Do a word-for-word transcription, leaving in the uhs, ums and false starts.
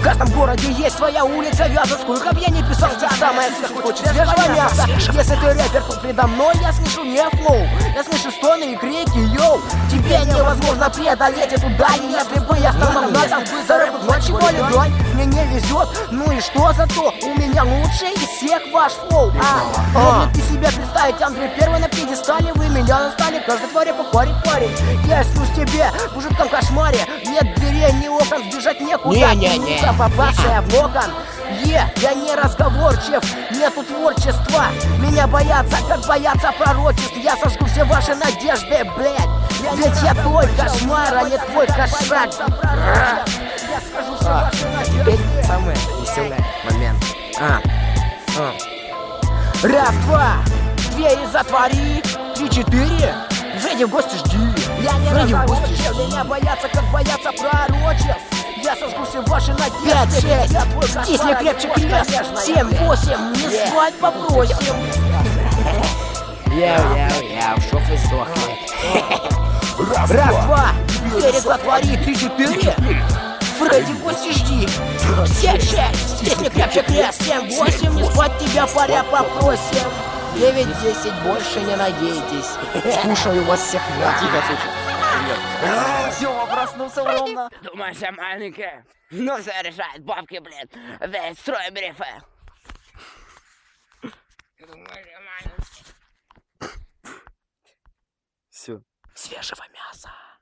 каждом городе есть своя улица вяза. Сколько б я не писал текста, моя слышит хочет свежего мяса. Если ты рэпер, то предо мной я слышу не флоу. Я слышу стоны и крики, йоу. Тебе невозможно преодолеть эту даль. Если бы я стал магнатом, заработал ночью ледой. Мне не везет, ну и что зато? У меня лучший из всех ваш флоу. А, мог ли ты себе представить, Андрей Первый на пьедестале? Вы меня настали, каждый твари по паре парень. Я снюсь тебе в жутком кошмаре. Нет дверей, ни окон, сбежать некуда. Не, не, не. Попавшая в окон. Е, я не разговорчив, нету творчества. Меня боятся, как боятся пророчеств. Я сожгу все ваши надежды, блять. Ведь я твой кошмар, а не твой кошак. Я скажу все А, ваши теперь надежды. самый веселый момент. А, а. Раз, два, двери затвори. Три, четыре, Фредди в гости жди. Я не Фредди в гости разговорчив, жди. меня боятся, как боятся пророчеств. Я сожгу все ваши надежды. Пять, шесть, Я твой стисни кошмар, а не крепче твой, крест. конечно, Семь, я- восемь, не Yeah. спать попросим. Яу, яу, яу, чтоб вы сдохли. Раз, два, двери затвори, три, четыре. Фредди в гости жди. Семь, шесть, здесь не крепче крест. Семь, восемь, не спать тебя, паря, попросим. Девять, десять, больше не надейтесь. Скушаю вас всех я. Тихо, слушай. Сёма проснулся ровно. Думаешь, я маленькая? Ну, все решает бабки, блин. Весь строй брифы. Думаешь, я маленькая? Все. Свежего мяса.